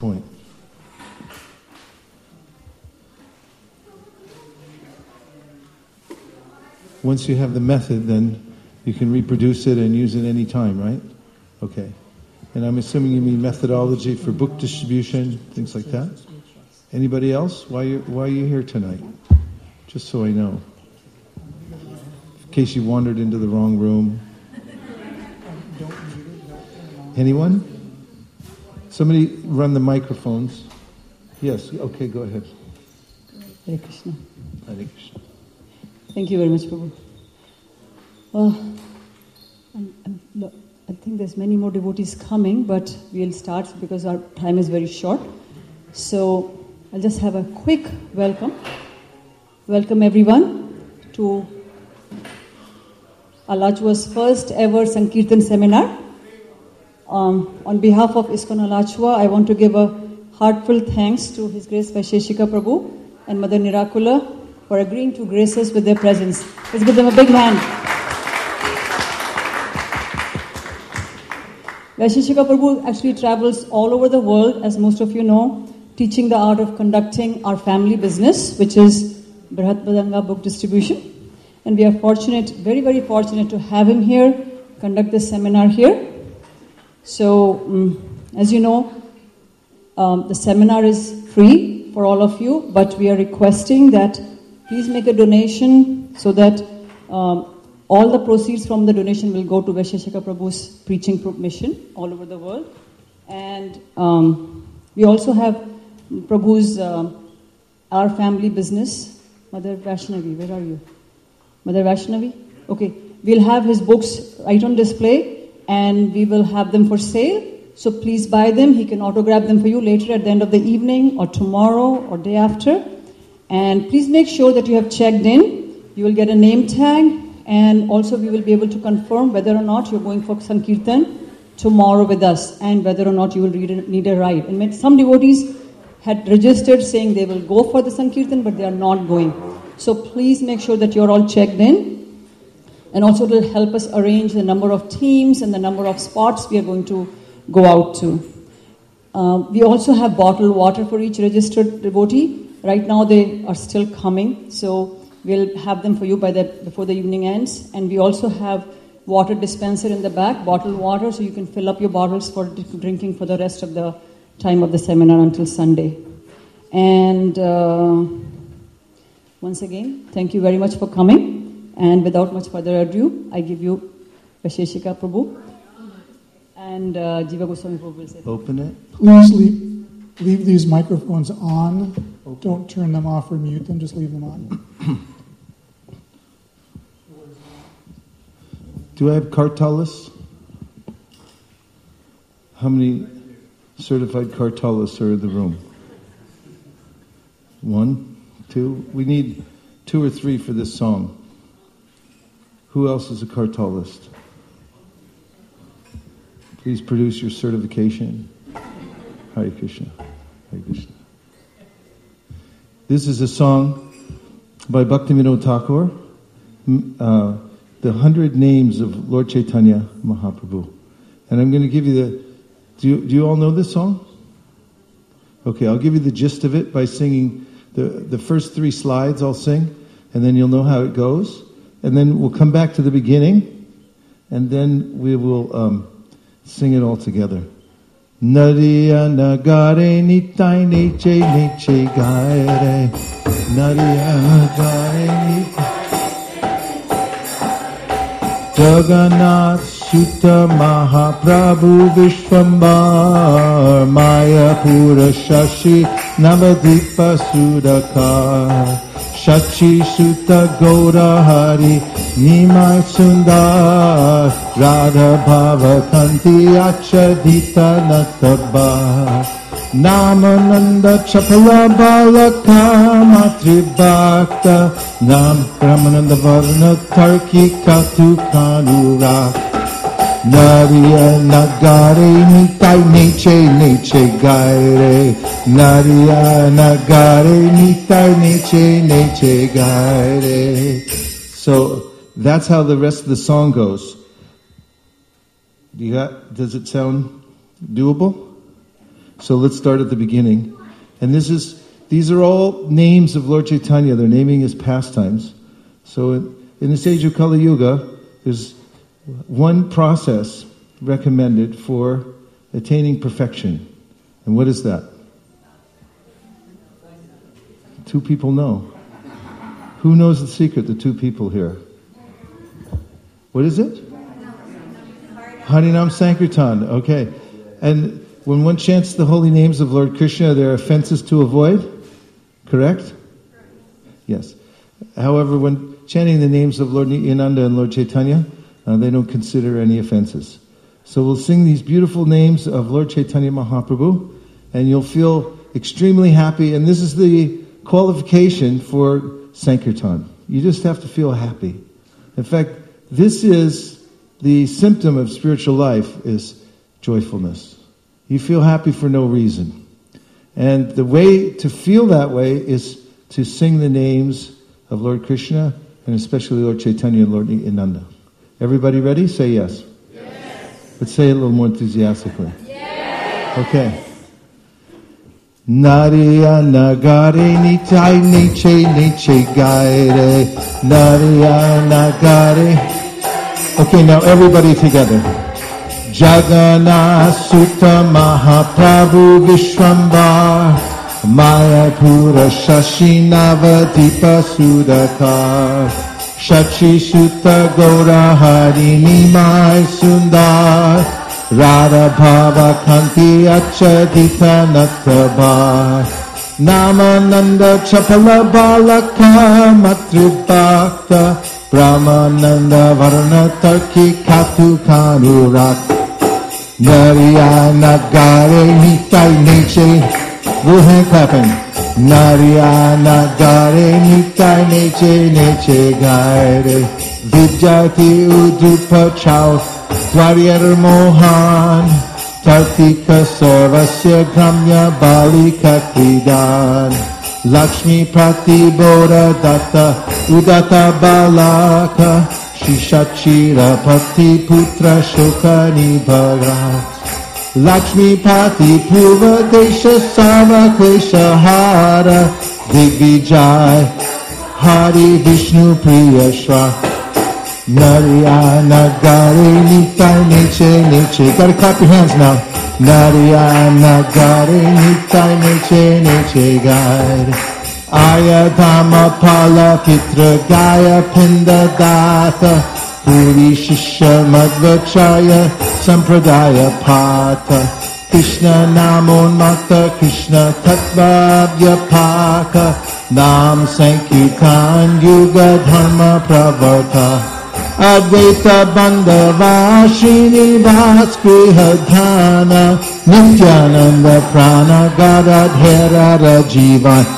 point. Once you have the method, then you can reproduce it and use it any time, right? Okay. And I'm assuming you mean methodology for book distribution, things like that? Anybody else? Why are you here tonight? Just so I know. In case you wandered into the wrong room. Anyone? Somebody run the microphones. Yes, okay, go ahead. Hare Krishna. Hare Krishna. Thank you very much, Prabhu. Well, I think there's many more devotees coming, but we'll start because our time is very short. So I'll just have a quick welcome. Welcome everyone to Alachwa's first ever Sankirtan seminar. On behalf of ISKCON Alachua, I want to give a heartfelt thanks to His Grace Vaisheshika Prabhu and Mother Nirakula for agreeing to grace us with their presence. Let's give them a big hand. Vaisheshika Prabhu actually travels all over the world, as most of you know, teaching the art of conducting our family business, which is Brihat Badanga Book Distribution. And we are fortunate, very, very fortunate to have him here, conduct this seminar here. So, as you know, the seminar is free for all of you, but we are requesting that please make a donation so that all the proceeds from the donation will go to Vaisheshika Prabhu's preaching mission all over the world. And we also have Prabhu's Our Family Business. Mother Vaishnavi, where are you? Mother Vaishnavi? Okay. We'll have his books right on display and we will have them for sale. So please buy them. He can autograph them for you later at the end of the evening or tomorrow or day after. And please make sure that you have checked in. You will get a name tag. And also we will be able to confirm whether or not you're going for Sankirtan tomorrow with us and whether or not you will need a ride. And some devotees had registered saying they will go for the Sankirtan but they are not going. So please make sure that you're all checked in. And also it will help us arrange the number of teams and the number of spots we are going to go out to. We also have bottled water for each registered devotee. Right now they are still coming. So we'll have them for you before the evening ends. And we also have water dispenser in the back, bottled water, so you can fill up your bottles for drinking for the rest of the time of the seminar until Sunday. And once again, thank you very much for coming. And without much further ado, I give you Vaisheshika Prabhu. And Jiva Goswami Prabhu will say. Open it. Please leave these microphones on. Don't turn them off or mute them, just leave them on. Do I have Kartalis? How many certified Kartalis are in the room? 1, 2. We need 2 or 3 for this song. Who else is a Kartalist? Please produce your certification. Hare Krishna. Hare Krishna. This is a song by Bhaktivinoda Thakur. The 100 names of Lord Chaitanya Mahaprabhu. And I'm going to give you do you all know this song? Okay, I'll give you the gist of it by singing the first 3 slides I'll sing, and then you'll know how it goes. And then we'll come back to the beginning, and then we will sing it all together. Nariya nagare nitai neche neche gaire. Nariya nagare nitai. Jagannath Sutta Mahaprabhu Vishwambar Mayapura Shashi Navadipa Sudakar Shachi Sutta Gaura Hari Nimai Sundar Radha Bhava Kanti Achadita Natabar Namananda Chapala Balaka Matri Bhakta Nam Kramananda Varna Tarki Katu Kanura Nariya Nagare Nitai Neche Neche Gaire Nariya Nagare Nitai Neche Neche Gaire. So that's how the rest of the song goes. Does it sound doable? So let's start at the beginning. And these are all names of Lord Chaitanya. They're naming his pastimes. So in this age of Kali Yuga, there's one process recommended for attaining perfection. And what is that? 2 people know. Who knows the secret? The 2 people here. What is it? Harinam Sankirtan. Okay. And when one chants the holy names of Lord Krishna, there are offenses to avoid? Correct? Yes. However, when chanting the names of Lord Nityananda and Lord Chaitanya, they don't consider any offenses. So we'll sing these beautiful names of Lord Chaitanya Mahaprabhu, and you'll feel extremely happy. And this is the qualification for Sankirtan. You just have to feel happy. In fact, this is the symptom of spiritual life, is joyfulness. You feel happy for no reason. And the way to feel that way is to sing the names of Lord Krishna, and especially Lord Chaitanya and Lord Nityananda. Everybody ready? Say yes. Yes. Let's say it a little more enthusiastically. Yes. Okay. Nariya nagare nitai neche gaire. Nariya nagare. Okay, now everybody together. Jagannath Sutta Mahaprabhu Vishwambar Mayapura Shashi Navadipa Sudakar Shachi Sutta Gaura Harini Mai Sundar Radha Bhava Kanti Achadita Nattabar Namananda Chapala Balaka Matrubhakta Brahmananda Varna Tarki Katu Kanurak Nariya Nagare Nitai Neche. Go hand clapping. Nariya Nagare Nitai Neche Gaire. Vidyati Udupa Chau Dwaryar Mohan Tartika Sarvasya Gramya Balika Kridan Lakshmi Prati Bodha Datta Udata Balaka Shishachira Pati Putra Shokani Bhagat Lakshmi Pati Purva Desha Sava Klesha Hara Digvijay Hari Vishnu Priya Shra Nariya Nagare Nitai Neche. Gotta clap your hands now. Nariya Nagare Nitai Neche Gaire. Aya Dhamma Pala Pitra Gaya Pinda Data Puri Shisha Madhvacharya Sampradaya Pata Krishna Namon Mata Krishna Tattva Vyapaka Nam Sankirtan Yuga Dharma Pravarta Advaita Bandhava Srinivas Grihadhana Nityananda Prana Gadadhara Rajivan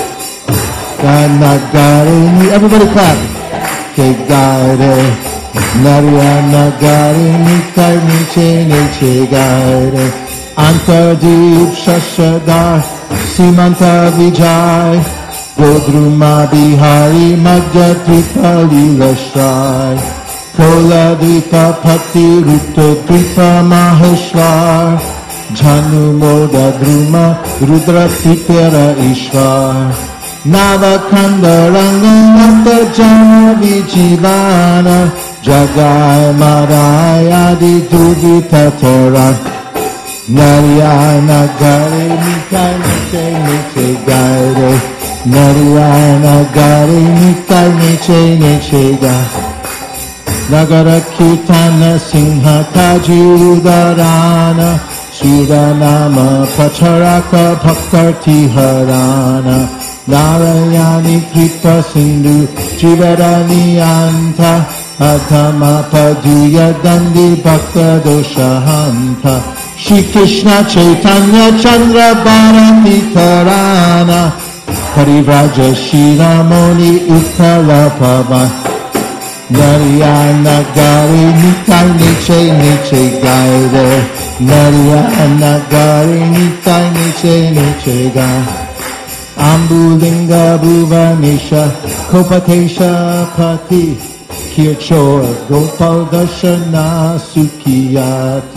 Nagare, everybody clap. Gaire, Nariya Nagare, Nitai Neche Gaire. Antardeep Shashadar, Simanta Vijay, Godruma Bihari, Madhya Dripa Lila Shrai, Kola Dripa Pati Rupto Dripa Maheshwar, Jhanu Moda Druma, Rudra Pitera Ishwar. Navakanda Rangamata Jana Vijivana Jagai Marai Adi Duvita Tara Nariya Nagare Nitai Neche Gaire Nariya Nagare Nitai Neche Gaire Nagara Kirtana Singha Kaji Udarana Sudanama Pacharaka Bhaktarti Harana Narayani Kripa Sindhu Jivarani Anta Atama Paduya Dandi Bhakta Doshahanta Shri Krishna Chaitanya Chandra Bharati Tarana Parivraja Shiramoni Uttala Pavan Nariya Nagare Nitai Neche Gaire Nariya Nagare Nitai Neche Gaire Ambulinga Bhuvanesha Kopatesha Pati Kirchor Gopal Darshana Sukiyati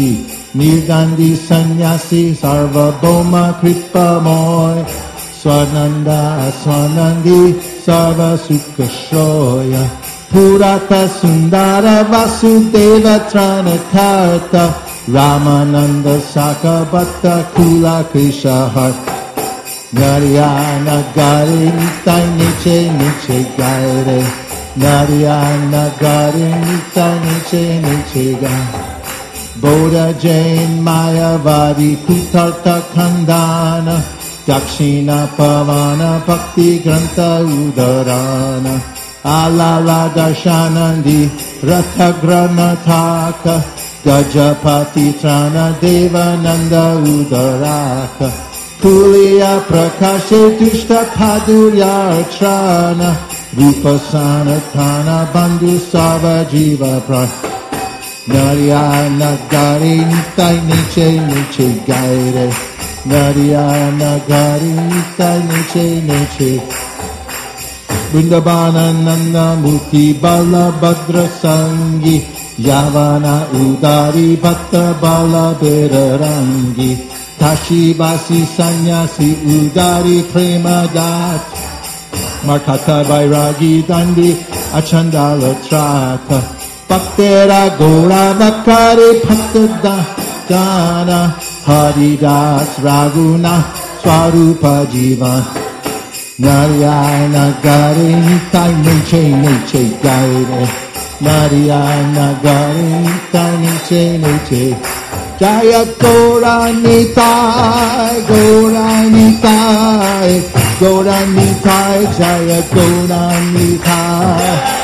Nirgandhi Sannyasi Sarvabhauma Kripamoy Swananda Swanandi Sarva Sukashoya Purata Sundara Vasudeva Tranakarta Ramananda Sakabhatta Kula Krishahar Narayana Gari Nitai Niche Niche Gaire Narayana Gari Nitai Niche Niche Gaire Bodha Jain Mayavadi Kutarta Kandana Dakshina Pavana Bhakti Granta Udarana Alala Darshanandi Ratagranataka Gajapati Trana Devananda Udaraka Kuliya Prakashe Dushta Padurya Archana Rupasana Kana Bandhu Sarva Jiva Prana Narayana Gari Nitai Niche Niche Gaire Narayana Gari Nitai Niche Niche Vrindavana Nanda Muti Bala Bhadra Sangi Yavana Udari Bhatta Bala Berarangi Tashi Vasi Sanyasi Udari Prema Dat Markata Vairagi Dandi Achandala Trata Bhaktera Gora Vakari Bhakta Dana Haridas Raguna Swarupa Jivan Narayana Gari Nitai Niche Niche Gaire Narayana Gari Nitai Niche Niche Jaya Gora Nitai Gora Nitai Gora Nitai Jaya Gora Nitai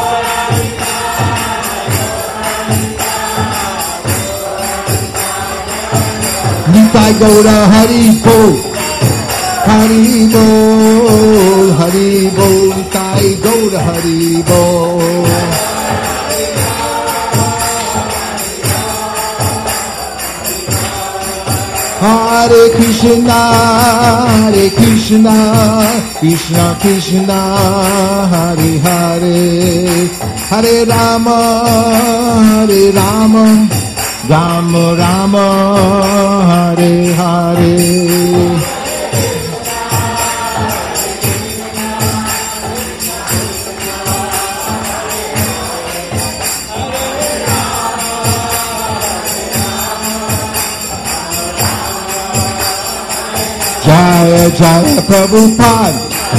Nitai Gaura Hari Bol, Hari Bol, Hari Bol, Nitai Gaura Hari Bol. Hare Krishna, Krishna Krishna, Hare Hare, Hare Rama, Rama Rama, Hare Hare. Jaya Jaya Prabhupada,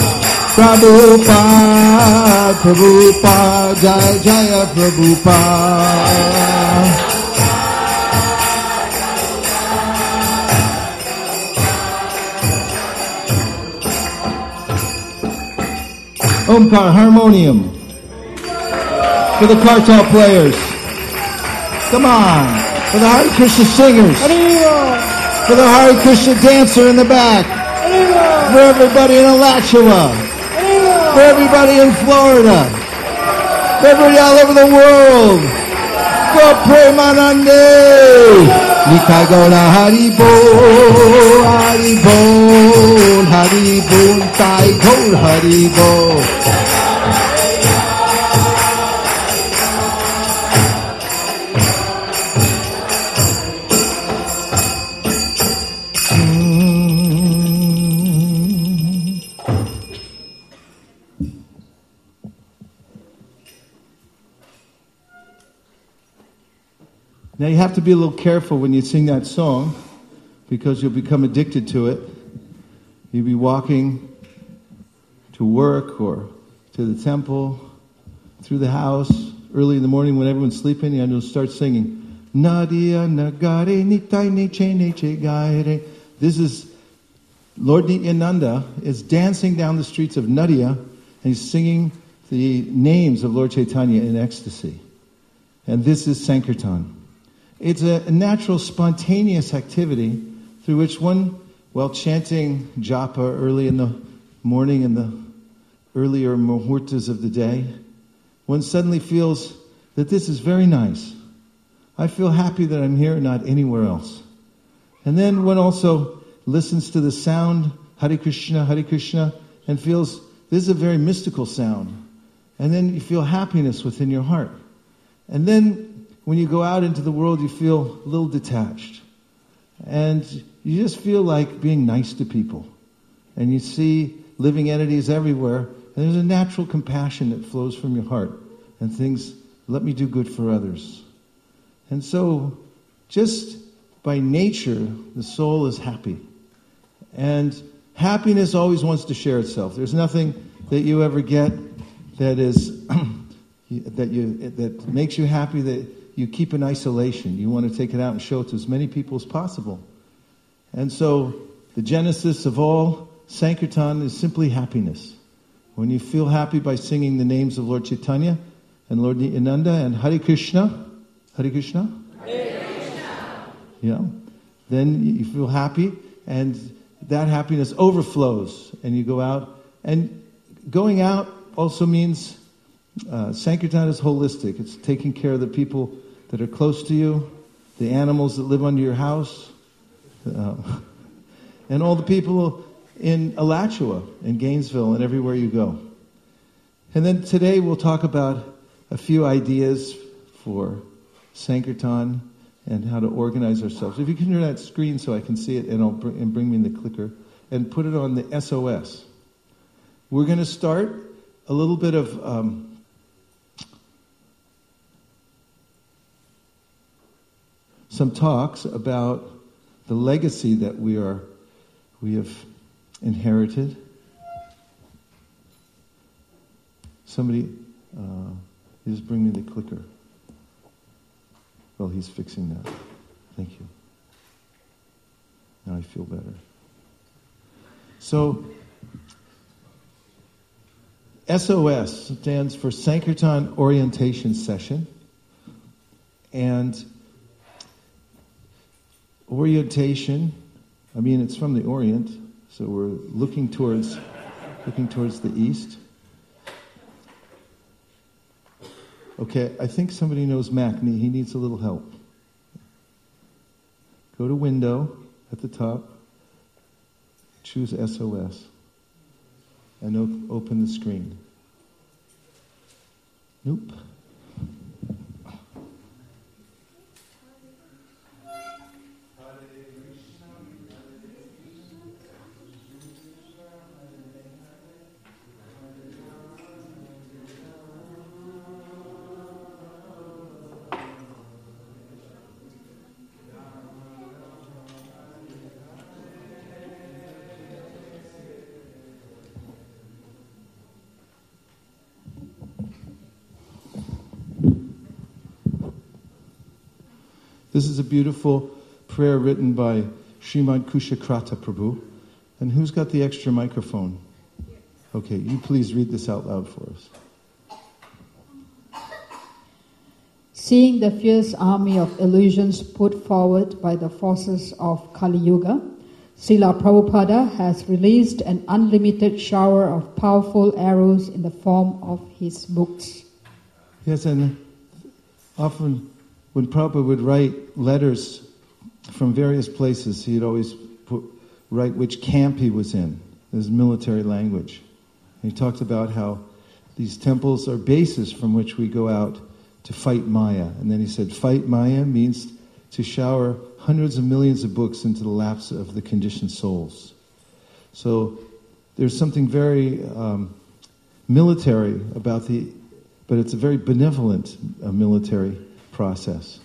Prabhupada, Prabhupada, Jaya Jaya Prabhupada. Omkar, harmonium. For the kartal players. Come on. For the Hare Krishna singers. For the Hare Krishna dancer in the back. For everybody in Alachua. For everybody in Florida. For everybody all over the world. For Premanande. Nitai Gaura Hari Bol, Hari Bol, Hari Bol, Nitai Gaura Hari Bol. Now you have to be a little careful when you sing that song because you'll become addicted to it. You'll be walking to work or to the temple, through the house, early in the morning when everyone's sleeping, and you'll start singing, Nadia Nagare Nitai Neche Neche Gaire. This is, Lord Nityananda is dancing down the streets of Nadia, and he's singing the names of Lord Chaitanya in ecstasy. And this is Sankirtan. It's a natural, spontaneous activity through which one, while chanting japa early in the morning in the earlier muhurtas of the day, one suddenly feels that this is very nice. I feel happy that I'm here and not anywhere else. And then one also listens to the sound, Hare Krishna, and feels this is a very mystical sound. And then you feel happiness within your heart. And then when you go out into the world, you feel a little detached. And you just feel like being nice to people. And you see living entities everywhere, and there's a natural compassion that flows from your heart. And things, let me do good for others. And so, just by nature, the soul is happy. And happiness always wants to share itself. There's nothing that you ever get that is that makes you happy that you keep in isolation. You want to take it out and show it to as many people as possible. And so the genesis of all Sankirtan is simply happiness. When you feel happy by singing the names of Lord Chaitanya and Lord Nityananda and Hare Krishna, Hare Krishna? Hare Krishna. Yeah. Then you feel happy, and that happiness overflows, and you go out. And going out also means Sankirtan is holistic. It's taking care of the people that are close to you, the animals that live under your house, and all the people in Alachua, in Gainesville, and everywhere you go. And then today we'll talk about a few ideas for Sankirtan and how to organize ourselves. If you can hear that screen so I can see it, and bring me the clicker, and put it on the SOS. We're going to start a little bit of some talks about the legacy that we have inherited. Somebody, just bring me the clicker. Well, he's fixing that. Thank you. Now I feel better. So, SOS stands for Sankirtan Orientation Session. And orientation, I mean, it's from the Orient, so we're looking towards the East. Okay, I think somebody knows Mac. He needs a little help. Go to Window at the top, choose SOS, and open the screen. Nope. This is a beautiful prayer written by Srimad Kushakrata Prabhu. And who's got the extra microphone? Okay, you please read this out loud for us. Seeing the fierce army of illusions put forward by the forces of Kali Yuga, Srila Prabhupada has released an unlimited shower of powerful arrows in the form of his books. Yes, and often when Prabhupada would write letters from various places, he'd always write which camp he was in, his military language. And he talked about how these temples are bases from which we go out to fight Maya. And then he said, fight Maya means to shower hundreds of millions of books into the laps of the conditioned souls. So there's something very military about but it's a very benevolent military process.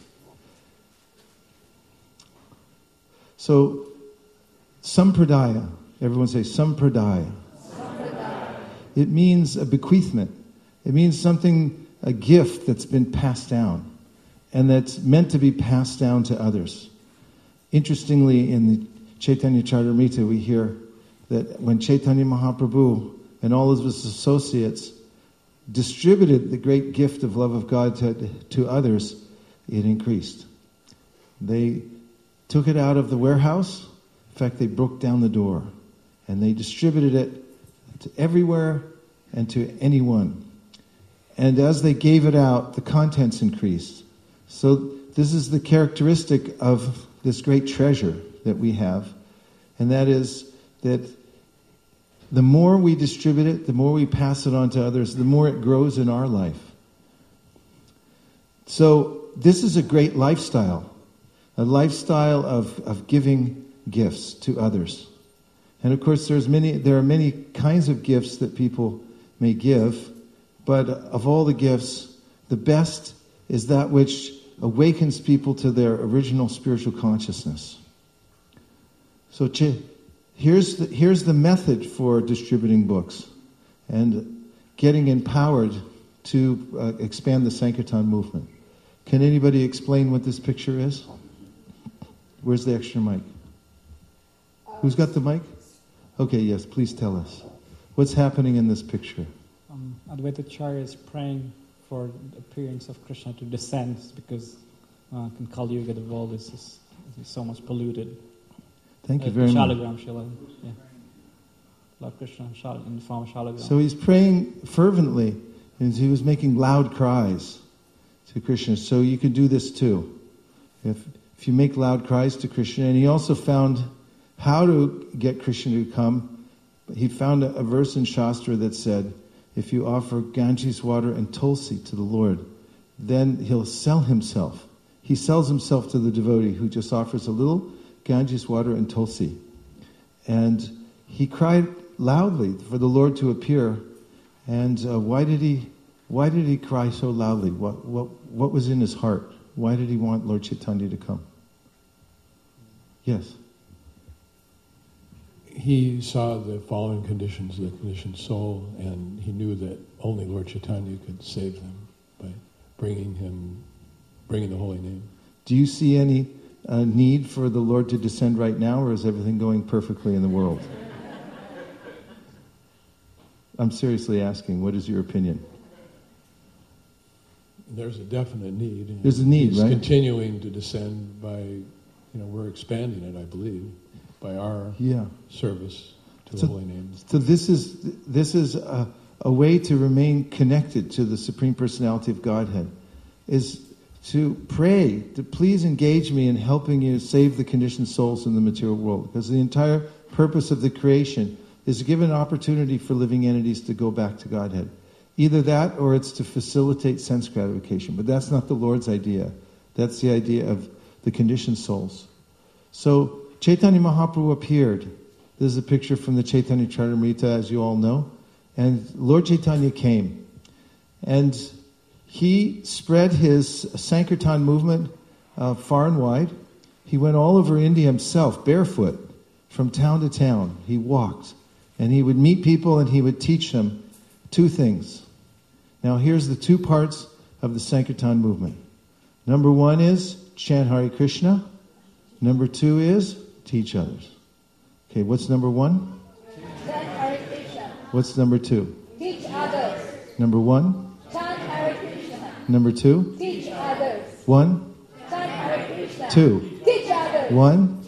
So, Sampradaya, everyone say Sampradaya. Sampradaya. It means a bequeathment. It means something, a gift that's been passed down, and that's meant to be passed down to others. Interestingly, in the Chaitanya Charitamrita, we hear that when Chaitanya Mahaprabhu and all of his associates distributed the great gift of love of God to others, it increased. They took it out of the warehouse. In fact, they broke down the door. And they distributed it to everywhere and to anyone. And as they gave it out, the contents increased. So this is the characteristic of this great treasure that we have. And that is that the more we distribute it, the more we pass it on to others, the more it grows in our life. So this is a great lifestyle, a lifestyle of giving gifts to others. And of course, there are many kinds of gifts that people may give, but of all the gifts, the best is that which awakens people to their original spiritual consciousness. So here's the method for distributing books and getting empowered to expand the Sankirtan movement. Can anybody explain what this picture is? Where's the extra mic? Who's got the mic? Okay, yes, please tell us. What's happening in this picture? Advaita Acharya is praying for the appearance of Krishna to descend because in Kali Yuga the world is so much polluted. Thank you very much. Shalagram, yeah. Lord Krishna in the form of Shalagram. So he's praying fervently, and he was making loud cries to Krishna. So you can do this too. If you make loud cries to Krishna, and he also found how to get Krishna to come. He found a verse in Shastra that said, if you offer Ganges water and Tulsi to the Lord, then he'll sell himself. He sells himself to the devotee who just offers a little Ganges water and Tulsi. And he cried loudly for the Lord to appear. And why did he cry so loudly? What was in his heart? Why did he want Lord Chaitanya to come? Yes. He saw the fallen conditions, the conditioned soul, and he knew that only Lord Chaitanya could save them by bringing the holy name. Do you see any need for the Lord to descend right now, or is everything going perfectly in the world? I'm seriously asking, what is your opinion? There's a definite need. There's a need, He's right? continuing to descend by, we're expanding it, I believe, by our service to the holy name. So this is a way to remain connected to the Supreme Personality of Godhead, is to pray, to please engage me in helping you save the conditioned souls in the material world. Because the entire purpose of the creation is to give an opportunity for living entities to go back to Godhead. Either that or it's to facilitate sense gratification. But that's not the Lord's idea. That's the idea of the conditioned souls. So Chaitanya Mahaprabhu appeared. This is a picture from the Chaitanya Charitamrita, as you all know. And Lord Chaitanya came. And he spread his Sankirtan movement far and wide. He went all over India himself, barefoot, from town to town. He walked. And he would meet people and he would teach them two things. Now here's the two parts of the Sankirtan movement. Number one is chant Hare Krishna. Number two is teach others. Okay, what's number one? Chant Hare Krishna. What's number two? Teach others. Number one? Chant Hare Krishna. Number two? Teach others. One? Chant Hare Krishna. Two? Teach others. One?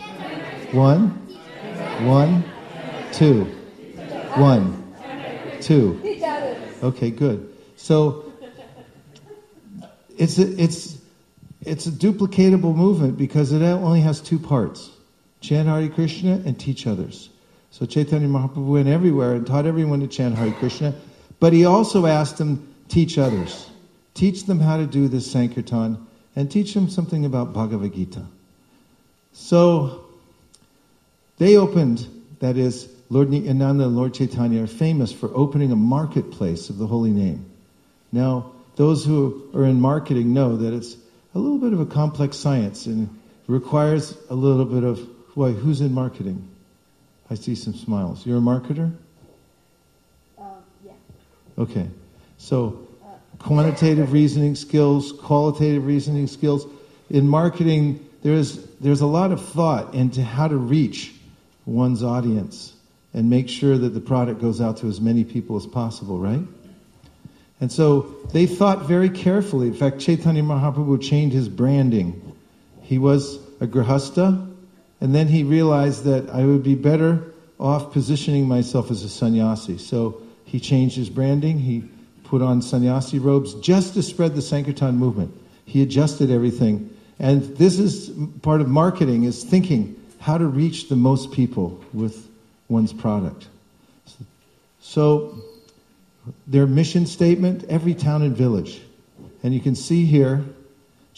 Two. One, two. Teach others. Okay, good. So it's a duplicatable movement because it only has two parts. Chant Hare Krishna and teach others. So Chaitanya Mahaprabhu went everywhere and taught everyone to chant Hare Krishna, but he also asked them, teach others. Teach them how to do this Sankirtan and teach them something about Bhagavad Gita. So they opened, that is, Lord Nityananda and Lord Chaitanya are famous for opening a marketplace of the holy name. Now, those who are in marketing know that it's a little bit of a complex science and requires a little bit of, who's in marketing? I see some smiles. You're a marketer? Yeah. Okay. So, quantitative reasoning skills, qualitative reasoning skills. In marketing, there's a lot of thought into how to reach one's audience and make sure that the product goes out to as many people as possible, right? And so they thought very carefully. In fact, Chaitanya Mahaprabhu changed his branding. He was a grihasta, and then he realized that I would be better off positioning myself as a sannyasi. So he changed his branding. He put on sannyasi robes just to spread the Sankirtan movement. He adjusted everything. And this is part of marketing, is thinking how to reach the most people with one's product. So their mission statement, every town and village. And you can see here,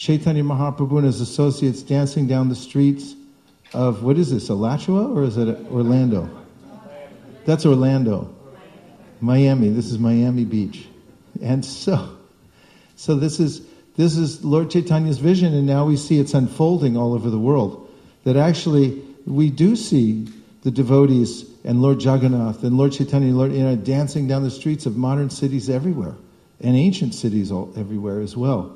Chaitanya Mahaprabhu and his associates dancing down the streets of, what is this, Alachua or is it Orlando? That's Orlando. Miami. This is Miami Beach. And so this is Lord Chaitanya's vision, and now we see it's unfolding all over the world. That actually we do see the devotees and Lord Jagannath and Lord Chaitanya dancing down the streets of modern cities everywhere, and ancient cities everywhere as well.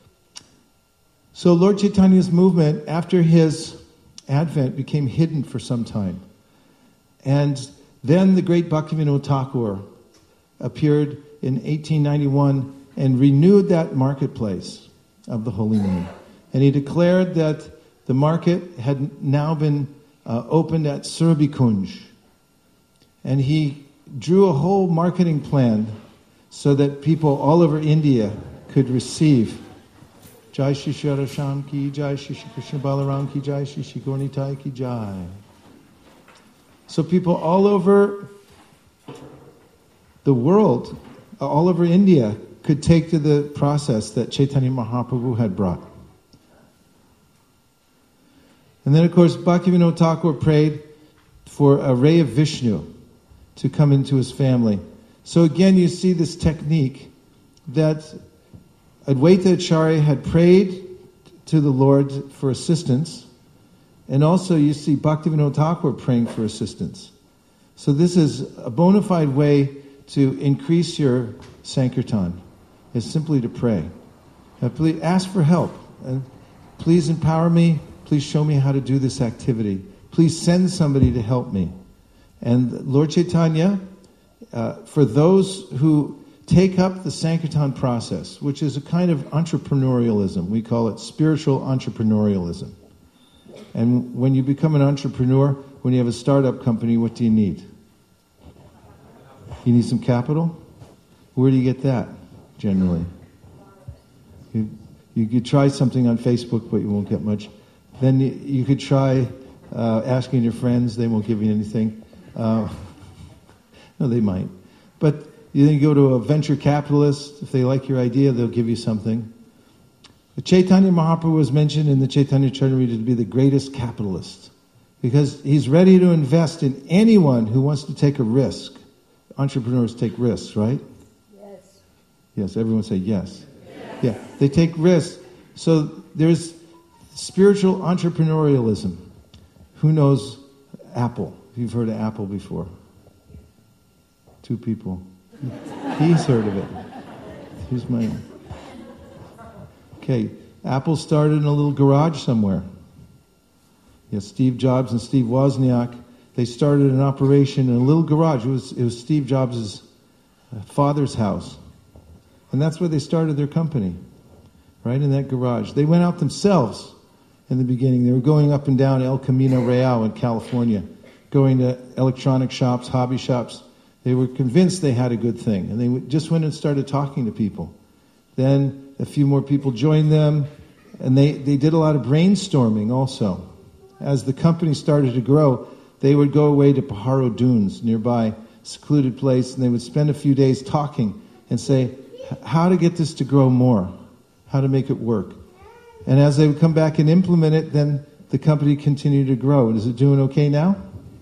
So Lord Chaitanya's movement, after his advent, became hidden for some time. And then the great Bhaktivinoda Thakur appeared in 1891 and renewed that marketplace of the holy name. And he declared that the market had now been opened at Surabhi Kunj. And he drew a whole marketing plan so that people all over India could receive Jai Shri Shri Radha Ki Jai, Shri Shri Krishna Balaram Ki Jai, Shri Shri Gaura Nitai Ki Jai. So people all over the world, all over India, could take to the process that Chaitanya Mahaprabhu had brought. And then, of course, Bhaktivinoda Thakur prayed for a ray of Vishnu to come into his family. So again, you see this technique that Advaita Acharya had prayed to the Lord for assistance, and also you see Bhaktivinoda Thakur praying for assistance. So this is a bona fide way to increase your Sankirtan, is simply to pray. Please ask for help. Please empower me. Please show me how to do this activity. Please send somebody to help me. And Lord Chaitanya, for those who take up the Sankirtan process, which is a kind of entrepreneurialism. We call it spiritual entrepreneurialism. And when you become an entrepreneur, when you have a startup company, what do you need? You need some capital? Where do you get that, generally? You could try something on Facebook, but you won't get much. Then you could try asking your friends. They won't give you anything. No, they might. But you then go to a venture capitalist. If they like your idea, they'll give you something. The Chaitanya Mahaprabhu was mentioned in the Chaitanya Charitamrita to be the greatest capitalist, because he's ready to invest in anyone who wants to take a risk. Entrepreneurs take risks, right? Yes. Yes, everyone say yes. Yeah, they take risks. So there's spiritual entrepreneurialism. Who knows Apple? You've heard of Apple before. 2 people. He's heard of it. Here's my... Okay, Apple started in a little garage somewhere. Yes, Steve Jobs and Steve Wozniak, they started an operation in a little garage. It was Steve Jobs' father's house. And that's where they started their company, right in that garage. They went out themselves in the beginning. They were going up and down El Camino Real in California, going to electronic shops, hobby shops. They were convinced they had a good thing, and they just went and started talking to people. Then a few more people joined them, and they did a lot of brainstorming also. As the company started to grow, they would go away to Pajaro Dunes, nearby, secluded place, and they would spend a few days talking and say, how to get this to grow more, how to make it work. And as they would come back and implement it, then the company continued to grow. Is it doing okay now?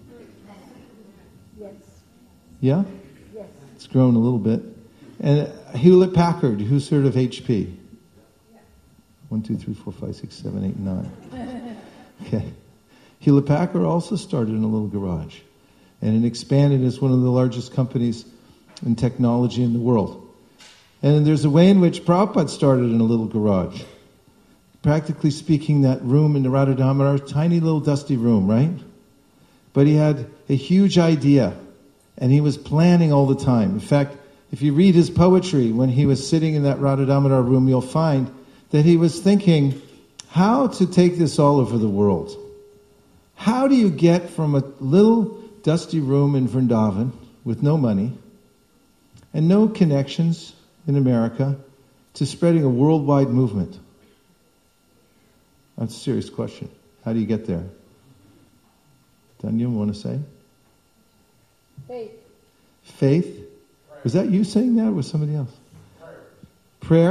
Yes. Yeah? Yes. It's grown a little bit. And Hewlett Packard, who's heard of HP? 1, 2, 3, 4, 5, 6, 7, 8, 9. Okay. Hewlett Packard also started in a little garage. And it expanded as one of the largest companies in technology in the world. And there's a way in which Prabhupada started in a little garage. Practically speaking, that room in the Radha Damodar, tiny little dusty room, right? But he had a huge idea, and he was planning all the time. In fact, if you read his poetry, when he was sitting in that Radha Damodar room, you'll find that he was thinking how to take this all over the world. How do you get from a little dusty room in Vrindavan with no money and no connections in America to spreading a worldwide movement? That's a serious question. How do you get there? Danya, want to say? Faith. Faith? Was that you saying that or was somebody else? Prayer.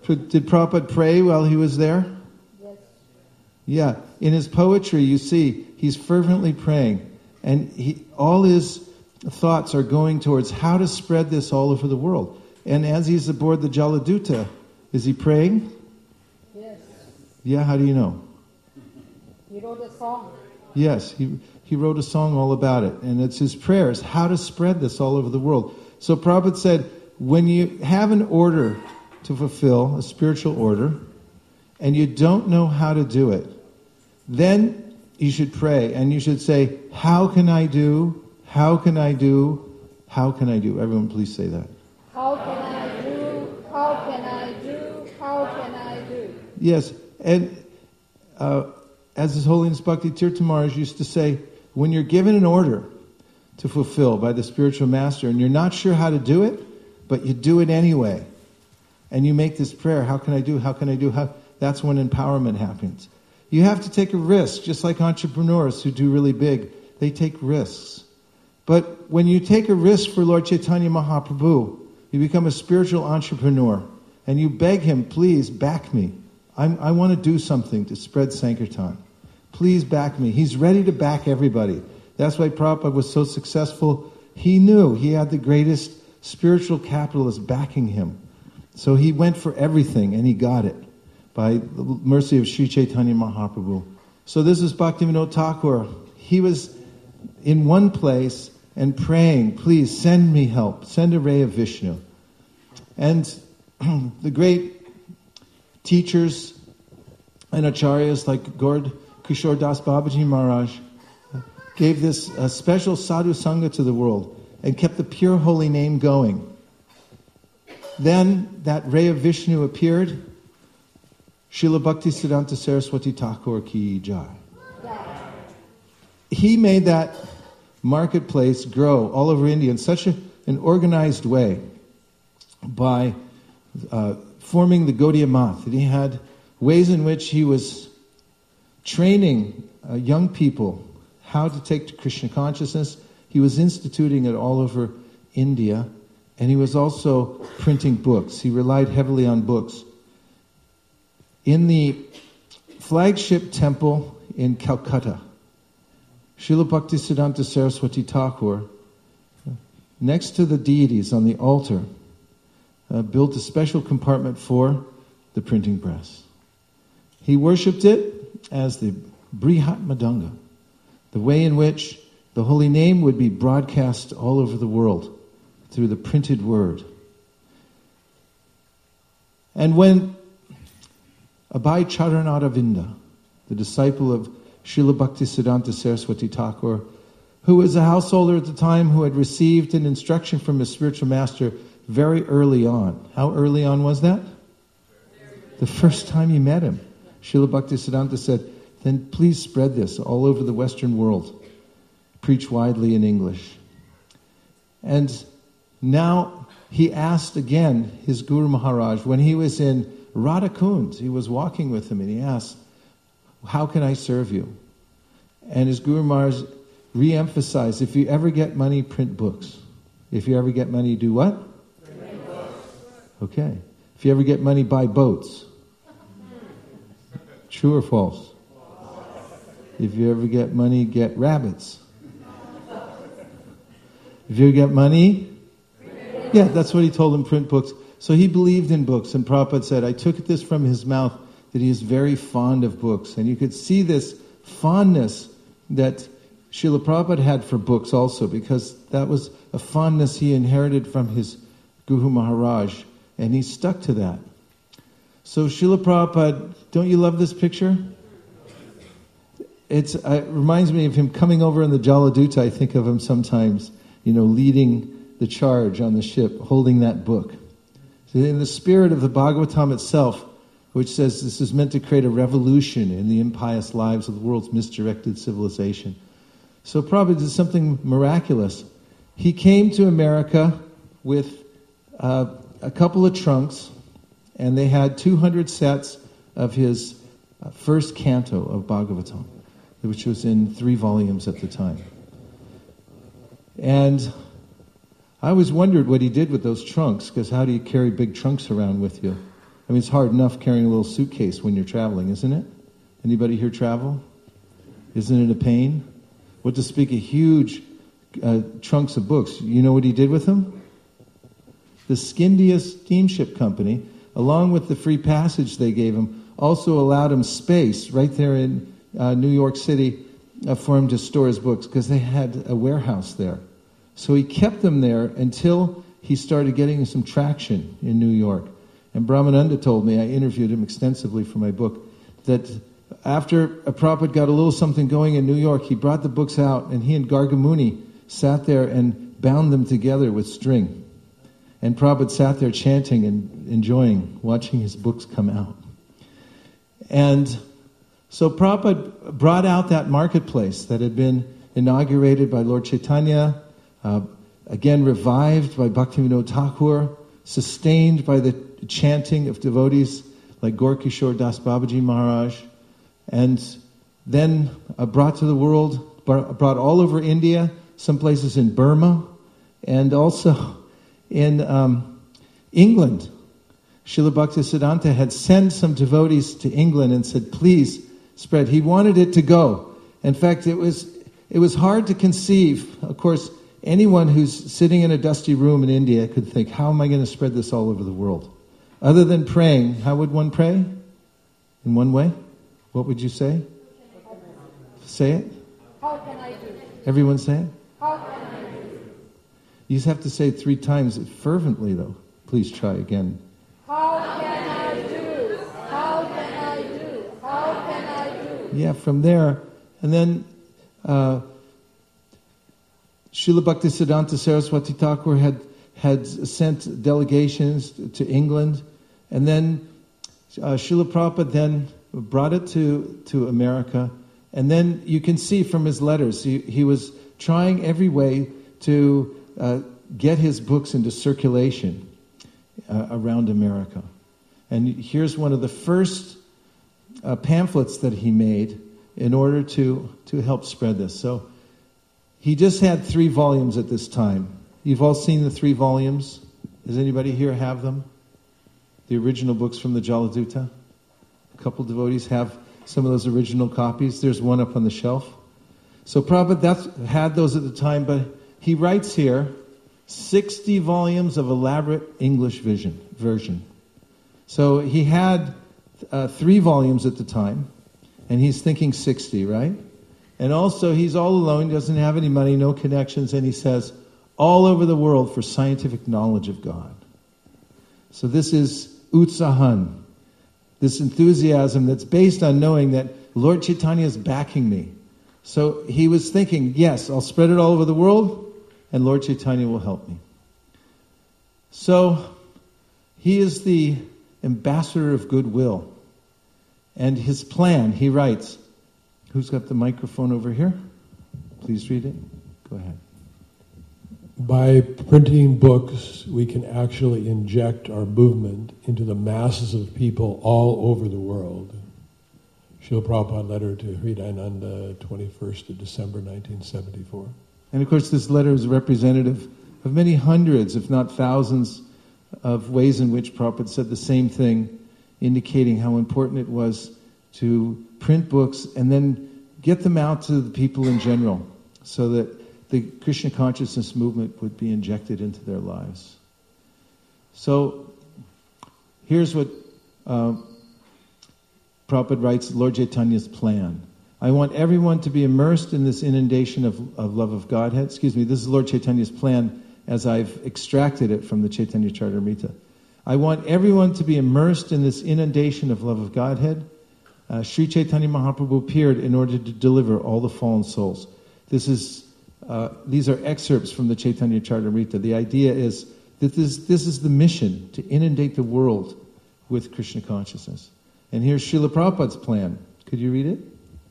Did Prabhupada pray while he was there? Yes. Yeah. In his poetry, you see, he's fervently praying. And all his thoughts are going towards how to spread this all over the world. And as he's aboard the Jaladuta, is he praying? Yes. Yeah, how do you know? He wrote a song. Yes, he wrote a song all about it. And it's his prayers, how to spread this all over the world. So Prabhupada said, when you have an order to fulfill, a spiritual order, and you don't know how to do it, then you should pray. And you should say, how can I do? How can I do? How can I do? Everyone please say that. How can I do? How can I do? How can I do? Yes, and as His Holiness Bhakti Tirtha Maharaj used to say, when you're given an order to fulfill by the spiritual master and you're not sure how to do it, but you do it anyway, and you make this prayer, how can I do, how can I do, that's when empowerment happens. You have to take a risk, just like entrepreneurs who do really big, they take risks. But when you take a risk for Lord Chaitanya Mahaprabhu, you become a spiritual entrepreneur, and you beg him, please back me. I want to do something to spread Sankirtan. Please back me. He's ready to back everybody. That's why Prabhupada was so successful. He knew he had the greatest spiritual capitalists backing him. So he went for everything, and he got it by the mercy of Sri Chaitanya Mahaprabhu. So this is Bhaktivinoda Thakur. He was in one place and praying, please send me help. Send a ray of Vishnu. And the great teachers and acharyas like Gaur Kishore Das Babaji Maharaj gave this special sadhu sangha to the world and kept the pure holy name going. Then that ray of Vishnu appeared. Srila Bhaktisiddhanta Saraswati Thakur ki jai. He made that marketplace grow all over India in such an organized way by forming the Gaudiya Math. And he had ways in which he was training young people how to take to Krishna consciousness. He was instituting it all over India, and he was also printing books. He relied heavily on books. In the flagship temple in Calcutta, Srila Bhaktisiddhanta Saraswati Thakur, next to the deities on the altar, built a special compartment for the printing press. He worshipped it as the Brihat Madanga, the way in which the holy name would be broadcast all over the world through the printed word. And when Abhay Charanaravinda, the disciple of Srila Bhaktisiddhanta Saraswati Thakur, who was a householder at the time who had received an instruction from his spiritual master very early on. How early on was that? The first time he met him. Srila Bhaktisiddhanta said, then please spread this all over the Western world. Preach widely in English. And now he asked again his Guru Maharaj, when he was in Radhakund, he was walking with him, and he asked, how can I serve you? And his Guru Maharaj re-emphasized, if you ever get money, print books. If you ever get money, do what? Print books. Okay. If you ever get money, buy boats. True or false? If you ever get money, get rabbits. If you get money, yeah, that's what he told him, print books. So he believed in books, and Prabhupada said, I took this from his mouth, that he is very fond of books. And you could see this fondness that Srila Prabhupada had for books also, because that was a fondness he inherited from his Guru Maharaj, and he stuck to that. So Srila Prabhupada, don't you love this picture? It reminds me of him coming over in the Jaladuta. I think of him sometimes, leading the charge on the ship, holding that book. So in the spirit of the Bhagavatam itself, which says this is meant to create a revolution in the impious lives of the world's misdirected civilization. So Prabhupada did something miraculous. He came to America with a couple of trunks, and they had 200 sets of his first canto of Bhagavatam, which was in 3 volumes at the time. And I always wondered what he did with those trunks, because how do you carry big trunks around with you? I mean, it's hard enough carrying a little suitcase when you're traveling, isn't it? Anybody here travel? Isn't it a pain? What to speak of huge trunks of books. You know what he did with them? The Scindia Steamship Company, along with the free passage they gave him, also allowed him space right there in New York City for him to store his books, because they had a warehouse there. So he kept them there until he started getting some traction in New York. And Brahmananda told me, I interviewed him extensively for my book, that after Prabhupada got a little something going in New York, he brought the books out, and he and Gargamuni sat there and bound them together with string. And Prabhupada sat there chanting and enjoying, watching his books come out. And so Prabhupada brought out that marketplace that had been inaugurated by Lord Chaitanya, again revived by Bhaktivinoda Thakur, sustained by the chanting of devotees like Gorkishore Das Babaji Maharaj, and then brought to the world, brought all over India, some places in Burma, and also in England. Srila Bhaktisiddhanta had sent some devotees to England and said, please spread. He wanted it to go. In fact, it was hard to conceive. Of course, anyone who's sitting in a dusty room in India could think, how am I going to spread this all over the world? Other than praying, how would one pray? In one way? What would you say? Say it. How can I do? Everyone say it. How can I do? You just have to say it 3 times fervently, though. Please try again. How can I do? How can I do? How can I do? Yeah, from there. And then Srila Bhaktisiddhanta Saraswati Thakur had sent delegations to England. And then Srila Prabhupada then brought it to America. And then you can see from his letters, he was trying every way to get his books into circulation around America. And here's one of the first pamphlets that he made in order to help spread this. So he just had 3 volumes at this time. You've all seen the 3 volumes? Does anybody here have them? The original books from the Jaladuta? A couple devotees have some of those original copies. There's one up on the shelf. So Prabhupada had those at the time, but he writes here 60 volumes of elaborate English version. So he had 3 volumes at the time, and he's thinking 60, right? And also he's all alone, doesn't have any money, no connections, and he says, all over the world for scientific knowledge of God. So this is utsahan, this enthusiasm that's based on knowing that Lord Chaitanya is backing me. So he was thinking, yes, I'll spread it all over the world, and Lord Chaitanya will help me. So he is the ambassador of goodwill. And his plan, he writes, who's got the microphone over here? Please read it. Go ahead. By printing books, we can actually inject our movement into the masses of people all over the world. Srila Prabhupada letter to Hridayananda, 21st of December, 1974. And of course, this letter is representative of many hundreds, if not thousands, of ways in which Prabhupada said the same thing, indicating how important it was to print books and then get them out to the people in general, so that the Krishna consciousness movement would be injected into their lives. So, here's what Prabhupada writes, Lord Chaitanya's plan. I want everyone to be immersed in this inundation of love of Godhead. This is Lord Chaitanya's plan as I've extracted it from the Chaitanya Charitamrita. I want everyone to be immersed in this inundation of love of Godhead. Sri Chaitanya Mahaprabhu appeared in order to deliver all the fallen souls. These are excerpts from the Chaitanya Charitamrita. The idea is that this is the mission, to inundate the world with Krishna consciousness. And here's Srila Prabhupada's plan. Could you read it?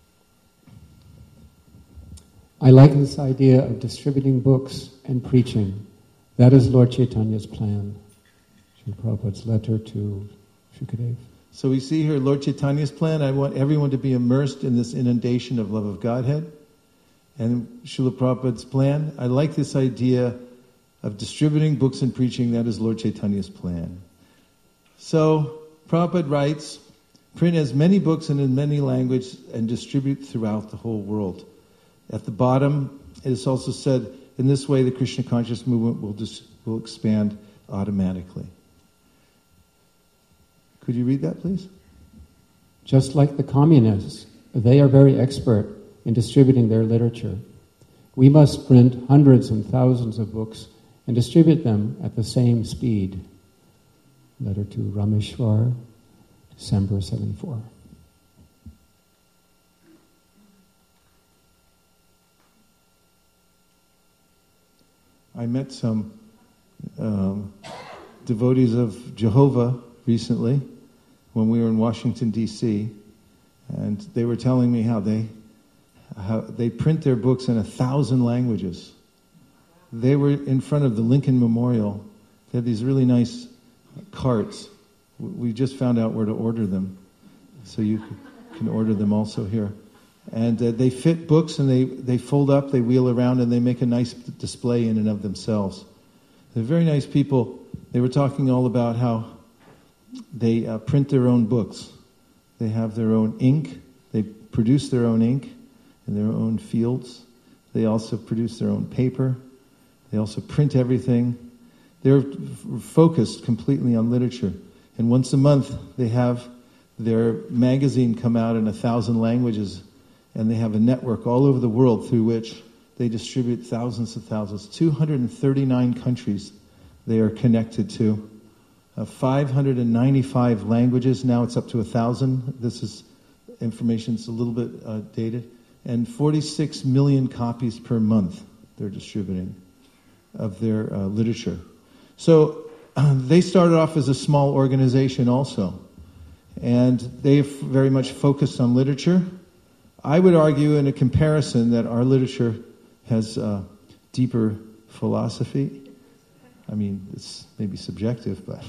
I like this idea of distributing books and preaching. That is Lord Chaitanya's plan. Srila Prabhupada's letter to Shukadev. So we see here Lord Chaitanya's plan. I want everyone to be immersed in this inundation of love of Godhead. And Srila Prabhupada's plan, I like this idea of distributing books and preaching. That is Lord Chaitanya's plan. So Prabhupada writes, print as many books and in many languages and distribute throughout the whole world. At the bottom, it is also said, in this way the Krishna conscious movement will expand automatically. Could you read that, please? Just like the communists, they are very expert in distributing their literature. We must print hundreds and thousands of books and distribute them at the same speed. Letter to Rameshwar, December 74. I met some devotees of Jehovah recently when we were in Washington, D.C., and they were telling me how they print their books in 1,000 languages. They were in front of the Lincoln Memorial. They had these really nice carts. We just found out where to order them, so you can order them also here. And they fit books, and they fold up, they wheel around, and they make a nice display in and of themselves. They're very nice people. They were talking all about how they print their own books. They have their own ink. They produce their own ink in their own fields. They also produce their own paper. They also print everything. They're focused completely on literature. And once a month, they have their magazine come out in 1,000 languages, and they have a network all over the world through which they distribute thousands and thousands. 239 countries they are connected to. 595 languages. Now it's up to 1,000. This is information that's a little bit dated. And 46 million copies per month they're distributing of their literature. So they started off as a small organization also. And they very much focused on literature. I would argue in a comparison that our literature has deeper philosophy. I mean, it's maybe subjective, but...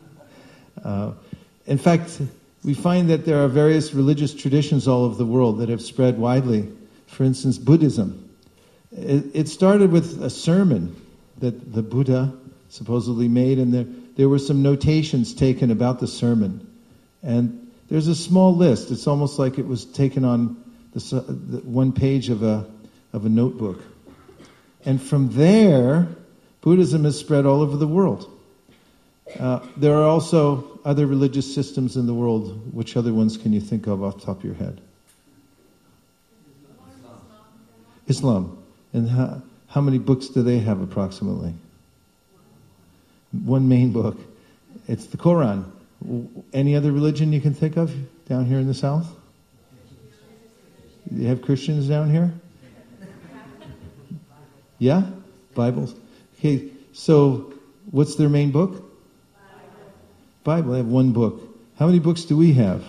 in fact, we find that there are various religious traditions all over the world that have spread widely. For instance, Buddhism. It started with a sermon that the Buddha supposedly made, and there were some notations taken about the sermon. And there's a small list. It's almost like it was taken on the one page of a notebook. And from there, Buddhism has spread all over the world. There are also other religious systems in the world. Which other ones can you think of off the top of your head? Islam. And how many books do they have approximately? One main book. It's the Quran. Any other religion you can think of down here in the South? You have Christians down here? Yeah? Bibles? Okay, so what's their main book? Bible. They have one book. How many books do we have?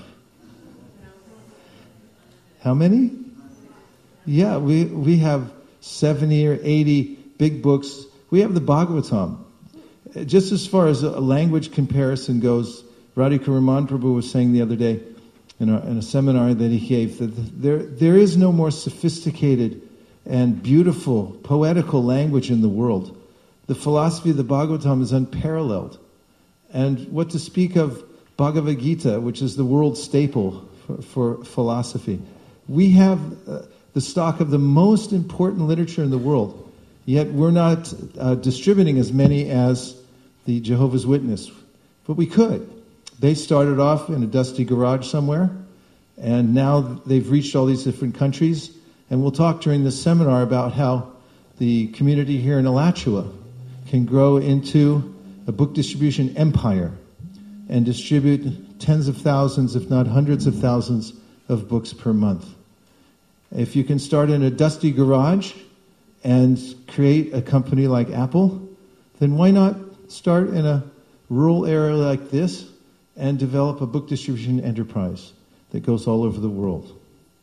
How many? Yeah, we have 70 or 80 big books. We have the Bhagavatam. Just as far as a language comparison goes, Radhika Raman Prabhu was saying the other day in a seminar that he gave that there is no more sophisticated and beautiful, poetical language in the world. The philosophy of the Bhagavatam is unparalleled. And what to speak of Bhagavad Gita, which is the world staple for philosophy. We have the stock of the most important literature in the world, yet we're not distributing as many as the Jehovah's Witness. But we could. They started off in a dusty garage somewhere, and now they've reached all these different countries. And we'll talk during this seminar about how the community here in Alachua can grow into a book distribution empire and distribute tens of thousands, if not hundreds of thousands, of books per month. If you can start in a dusty garage and create a company like Apple, then why not start in a rural area like this and develop a book distribution enterprise that goes all over the world?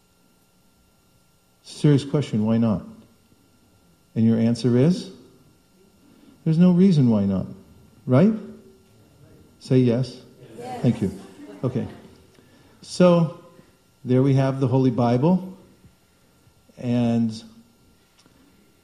Serious question, why not? And your answer is? There's no reason why not. Right? Say yes. Yes. Thank you. Okay. So, there we have the Holy Bible. And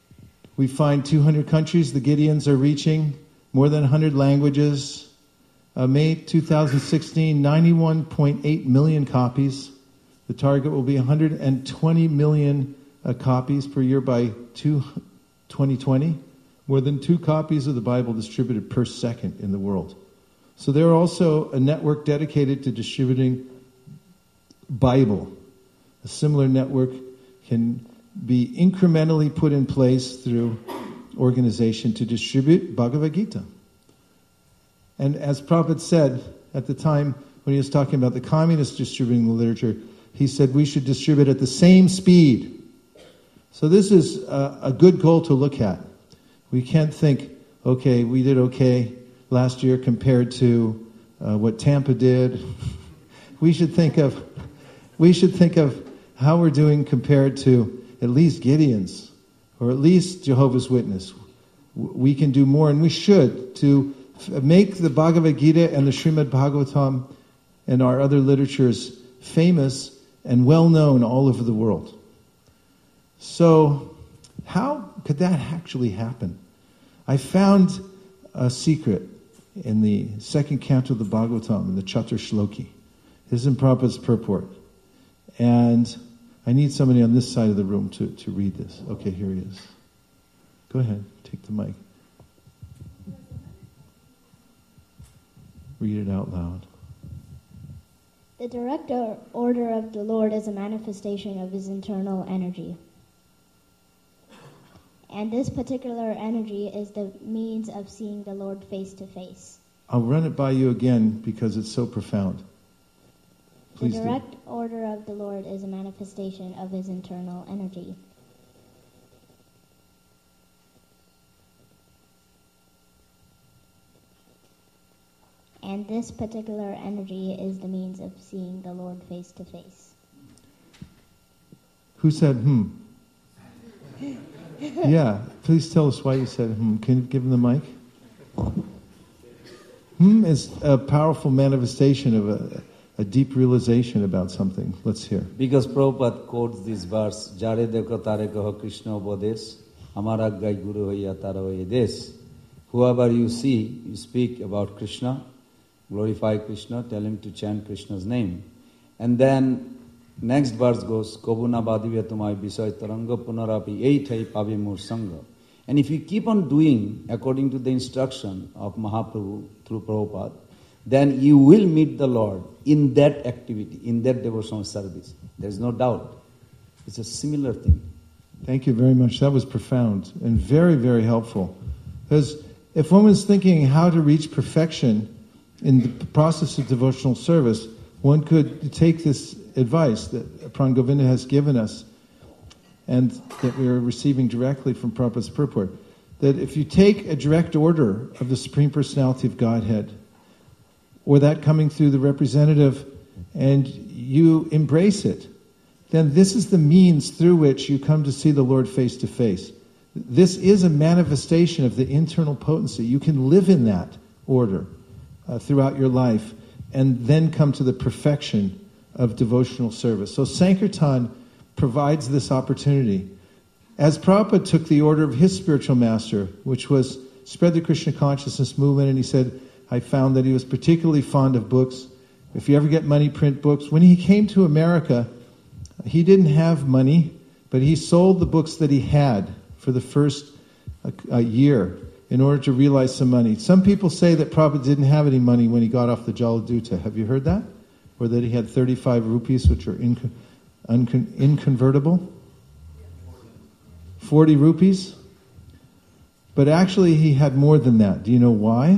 we find 200 countries the Gideons are reaching, more than 100 languages. May 2016, 91.8 million copies. The target will be 120 million copies per year by 2020. More than 2 copies of the Bible distributed per second in the world. So they're also a network dedicated to distributing Bible. A similar network can be incrementally put in place through organization to distribute Bhagavad Gita. And as Prabhupada said at the time when he was talking about the communists distributing the literature, he said we should distribute at the same speed. So this is a good goal to look at. We can't think, okay, we did okay last year compared to what Tampa did. We should think of how we're doing compared to at least Gideon's or at least Jehovah's Witness. We can do more, and we should, to make the Bhagavad Gita and the Srimad Bhagavatam and our other literatures famous and well known all over the world. So, how could that actually happen? I found a secret in the second canto of the Bhagavatam, in the Chatur Shloki. This is in Prabhupada's purport. And I need somebody on this side of the room to read this. Okay, here he is. Go ahead, take the mic. Read it out loud. The direct order of the Lord is a manifestation of His internal energy. And this particular energy is the means of seeing the Lord face to face. I'll run it by you again because it's so profound. Please the direct order of the Lord is a manifestation of His internal energy. And this particular energy is the means of seeing the Lord face to face. Who said Yeah, please tell us why you said Can you give him the mic? Is a powerful manifestation of a deep realization about something. Let's hear. Because Prabhupada quotes this verse, Jare dekho tare kaho Krishna upadesh, amar aggai guru hoya tara hoye desh. Whoever you see, you speak about Krishna, glorify Krishna, tell him to chant Krishna's name. And then next verse goes, Kobuna badive tumai bisay taranga punarapi eitai pavi mur sangha. And if you keep on doing according to the instruction of Mahaprabhu through Prabhupada, then you will meet the Lord in that activity, in that devotional service. There is no doubt. It's a similar thing. Thank you very much. That was profound and very, very helpful. Because if one was thinking how to reach perfection in the process of devotional service, one could take this advice that Pran Govinda has given us and that we are receiving directly from Prabhupada's purport, that if you take a direct order of the Supreme Personality of Godhead, or that coming through the representative, and you embrace it, then this is the means through which you come to see the Lord face to face. This is a manifestation of the internal potency. You can live in that order throughout your life and then come to the perfection of devotional service. So Sankirtan provides this opportunity. As Prabhupada took the order of his spiritual master, which was spread the Krishna consciousness movement, and he said, I found that he was particularly fond of books. If you ever get money, print books. When he came to America, he didn't have money, but he sold the books that he had for the first year in order to realize some money. Some people say that Prabhupada didn't have any money when he got off the Jaladuta. Have you heard that? Or that he had 35 rupees, which are inconvertible? 40 rupees? But actually he had more than that. Do you know why?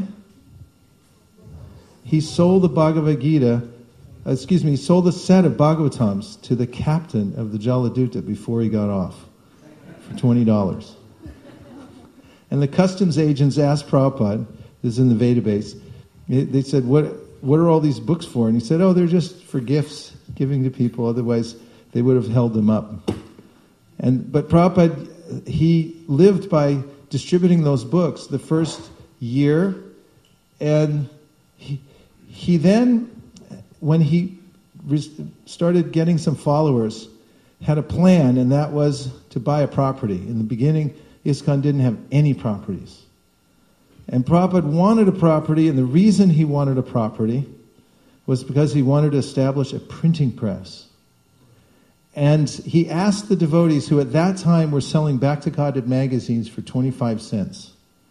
He sold the Bhagavad Gita, he sold a set of Bhagavatams to the captain of the Jaladuta before he got off for $20. And the customs agents asked Prabhupada, this is in the Veda base, they said, what are all these books for? And he said, they're just for gifts, giving to people, otherwise they would have held them up. But Prabhupada, he lived by distributing those books the first year, and he then, when he started getting some followers, had a plan, and that was to buy a property. In the beginning, ISKCON didn't have any properties. And Prabhupada wanted a property, and the reason he wanted a property was because he wanted to establish a printing press. And he asked the devotees who at that time were selling Bhakti-Coded magazines for 25 cents.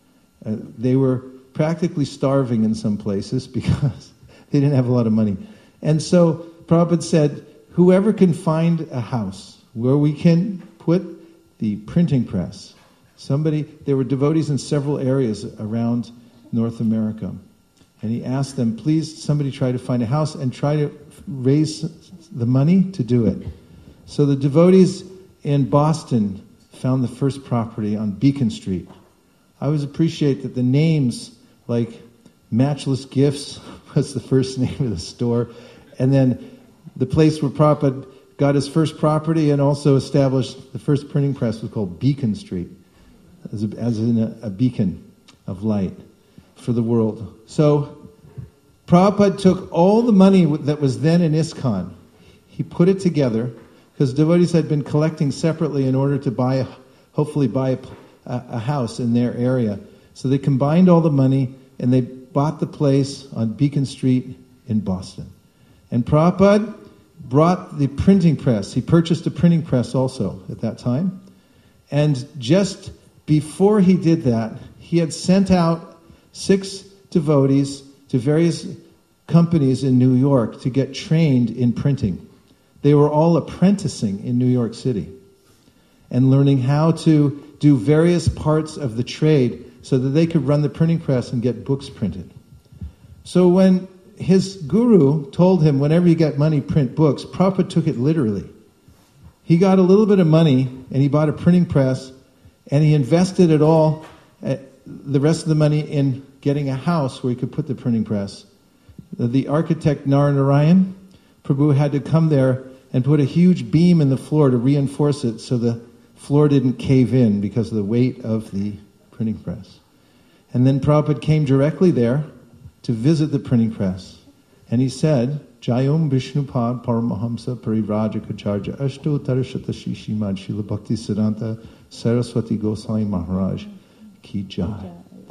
They were practically starving in some places because they didn't have a lot of money. And so Prabhupada said, whoever can find a house where we can put the printing press. There were devotees in several areas around North America. And he asked them, please, somebody try to find a house and try to raise the money to do it. So the devotees in Boston found the first property on Beacon Street. I always appreciate that the names, like Matchless Gifts was the first name of the store, and then the place where Prabhupada got his first property and also established the first printing press was called Beacon Street, as in a beacon of light for the world. So Prabhupada took all the money that was then in ISKCON, he put it together, because devotees had been collecting separately in order to hopefully buy a house in their area. So they combined all the money and they bought the place on Beacon Street in Boston. And Prabhupada brought the printing press. He purchased a printing press also at that time. And just before he did that, he had sent out 6 devotees to various companies in New York to get trained in printing. They were all apprenticing in New York City and learning how to do various parts of the trade so that they could run the printing press and get books printed. So when his guru told him, whenever you get money, print books, Prabhupada took it literally. He got a little bit of money and he bought a printing press and he invested it all, the rest of the money, in getting a house where he could put the printing press. The architect Narayana Prabhu had to come there and put a huge beam in the floor to reinforce it so the floor didn't cave in because of the weight of the printing press. And then Prabhupada came directly there to visit the printing press. And he said, Jayom Vishnupad Paramahamsa Parivrajacacharya Ashto Tarashata Shishimad Srila Bhakti Siddhanta Saraswati Goswami Maharaj Ki Jai.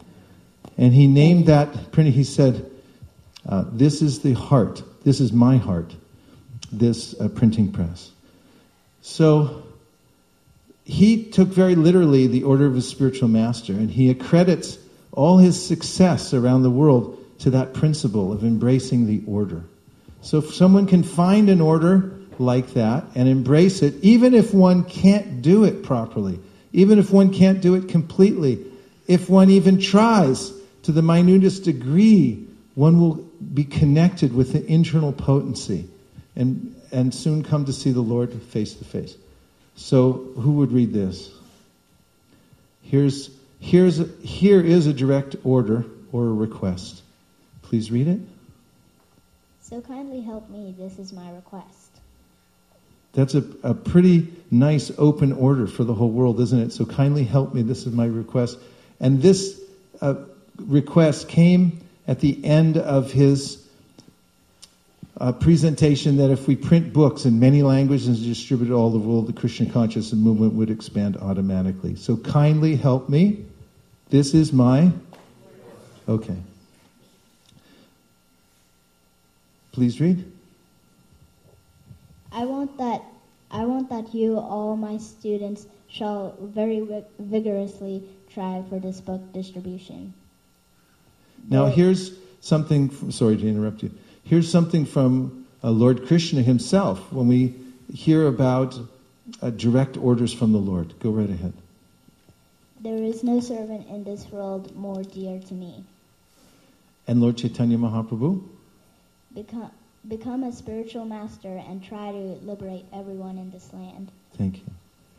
And he named that printing, he said, this is the heart, this is my heart, this printing press. So he took very literally the order of his spiritual master, and he accredits all his success around the world to that principle of embracing the order. So if someone can find an order like that and embrace it, even if one can't do it properly, even if one can't do it completely, if one even tries to the minutest degree, one will be connected with the internal potency and soon come to see the Lord face to face. So who would read this? Here is a direct order or a request. Please read it. So kindly help me, this is my request. That's a pretty nice open order for the whole world, isn't it? So kindly help me, this is my request. And this request came at the end of his presentation that if we print books in many languages and distribute it all over the world, the Krishna consciousness movement would expand automatically. So kindly help me. This is my... Okay. Please read. I want that you, all my students, shall very vigorously try for this book distribution. Now here's something, sorry to interrupt you. Here's something from Lord Krishna himself when we hear about direct orders from the Lord. Go right ahead. There is no servant in this world more dear to me. And Lord Chaitanya Mahaprabhu? Become a spiritual master and try to liberate everyone in this land. Thank you.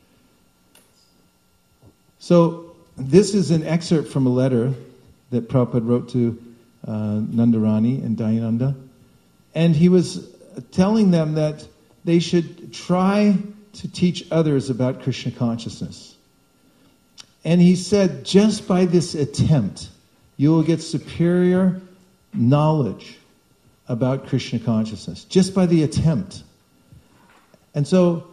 So this is an excerpt from a letter that Prabhupada wrote to Nandarani and Dayananda. And he was telling them that they should try to teach others about Krishna consciousness. And he said, just by this attempt, you will get superior knowledge about Krishna consciousness. Just by the attempt. And so,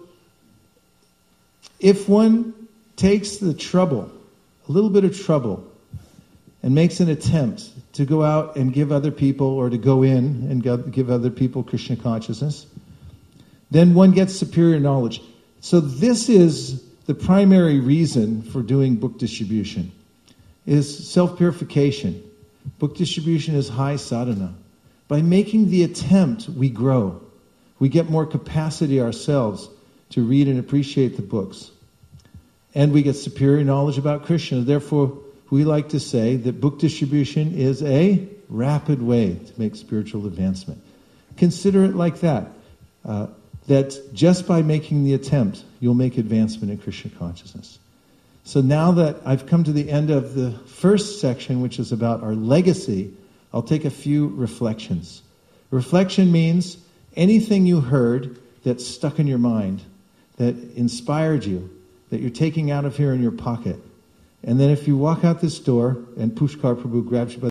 if one takes the trouble, a little bit of trouble, and makes an attempt to go out and give other people, or to go in and give other people Krishna consciousness, then one gets superior knowledge. So this is the primary reason for doing book distribution, is self-purification. Book distribution is high sadhana. By making the attempt, we grow. We get more capacity ourselves to read and appreciate the books. And we get superior knowledge about Krishna. Therefore, we like to say that book distribution is a rapid way to make spiritual advancement. Consider it like that. That just by making the attempt, you'll make advancement in Krishna consciousness. So now that I've come to the end of the first section, which is about our legacy, I'll take a few reflections. Reflection means anything you heard that stuck in your mind, that inspired you, that you're taking out of here in your pocket. And then if you walk out this door and Pushkar Prabhu grabs you by